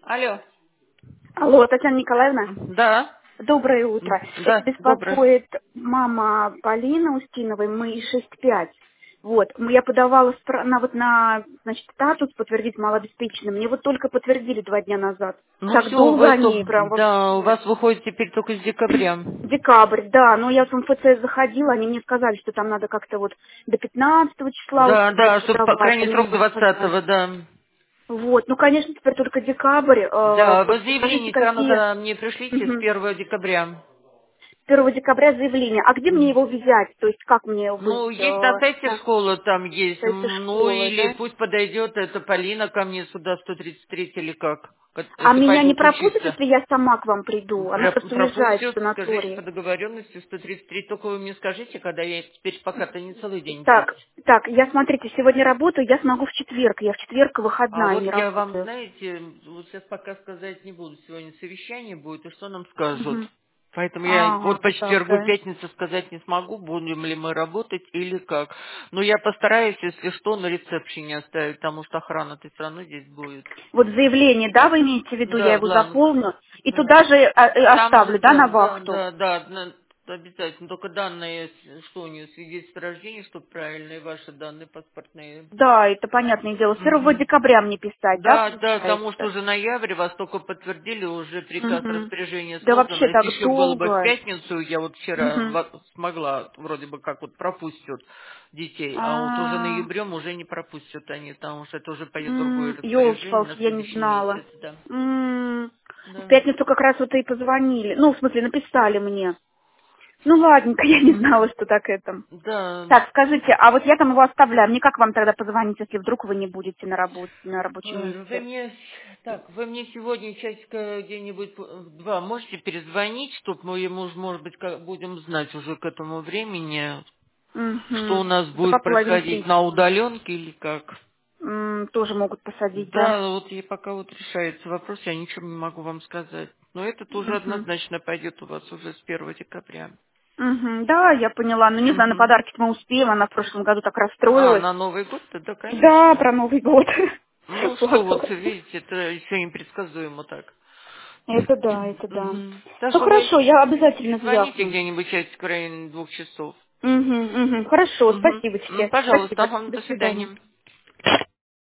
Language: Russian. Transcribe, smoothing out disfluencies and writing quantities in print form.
Алло. Алло, Татьяна Николаевна. Да. Доброе утро. Это Да, доброе. беспокоит мама Полины Устиновой, мы 6-5. Вот, я подавала значит, статус подтвердить малообеспеченным. Мне вот только подтвердили 2 дня назад. Ну Так все, долго вы они прям да, у вообще. вас выходит теперь только с декабря. Декабрь, да, но я в МФЦ заходила, они мне сказали, что там надо как-то вот до 15 числа Да, успеть да, чтобы по подавать, крайний они срок мне сказали. 20-го, да. Вот, ну, конечно, теперь только декабрь. Да, вы Вот подскажите, заявление все равно какие... тогда мне пришлите с Мгм. 1 декабря. 1 декабря заявление. А где мне его взять? То есть как мне Ну, быть есть на сайте на школы там есть, сайте ну школы, или да? пусть подойдет эта Полина ко мне сюда, 133 или как, А если меня не пойдут пропустят, учиться. если я сама к вам приду? Она просто уезжает в Пропустят, скажите по санаторий. договоренности 133, только вы мне скажите, когда я теперь пока-то не целый день здесь. Так, я, смотрите, сегодня работаю, я смогу в четверг. Я в четверг А выходная, вот не я вам, работаю. знаете, вот сейчас пока сказать не буду. Сегодня совещание будет, и что нам скажут. Мгм. Поэтому я Ага, вот по так, четвергу, да. пятницу сказать не смогу, будем ли мы работать или как. Но я постараюсь, если что, на ресепшене оставить, потому что охрана-то все равно здесь будет. Вот заявление, да, вы имеете в виду, я Да, его бланк. заполню и Да. туда же Там же, оставлю, да, да, на да, вахту? да, да, обязательно. Только данные, что у нее, свидетельство о рождении, чтобы правильные ваши данные паспортные. Да, это понятное дело. С 1 Мгм. декабря мне писать, да, Да, да, потому что получается? уже ноябрь, вас только подтвердили, уже приказ Мгм. распоряжения Да создано. вообще Если так еще было бы в долго. пятницу, я вот вчера Мгм. смогла, вроде бы как вот пропустят детей, а вот уже А, ноябрем уже не пропустят они, потому что это уже пойдет другое распоряжение елки-палки, на я не следующий месяц, знала. да. В Да. пятницу как раз вот и позвонили. Ну, в смысле, написали мне. Ну, ладненько, я не знала, что так это. Да. Так, скажите, а вот я там его оставляю. Мне как вам тогда позвонить, если вдруг вы не будете на работе, на рабочем Ой, вы месте? мне, так, вы мне сегодня часика где-нибудь в 2 можете перезвонить, чтобы мы, может быть, будем знать уже к этому времени, что у Угу. нас Два будет половине происходить три. на удаленке или как. Тоже могут посадить, да? Да, вот и пока вот решается вопрос, я ничего не могу вам сказать. Но этот уже Угу. однозначно пойдет у вас уже с 1 декабря. Угу. Да, я поняла. Ну, не знаю, на Мгм. подарки мы успеем. Она в прошлом году так А, расстроилась. на Новый год-то, да, Да, конечно. про Новый год. Ну что, вот Плакала. видите, это еще непредсказуемо так. Это да, это да. Мгм. Так Ну что вы хорошо, я обязательно перезвоните звякну. где-нибудь часик в районе 2 часов. Угу, угу. Хорошо, Мгм. спасибочки. Пожалуйста, Спасибо. ага, До до свидания. свидания.